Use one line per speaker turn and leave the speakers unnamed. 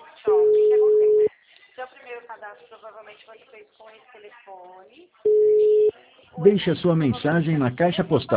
ó, o que que acontece? Seu primeiro cadastro provavelmente você fez com esse telefone.
Deixe a sua mensagem na caixa postal.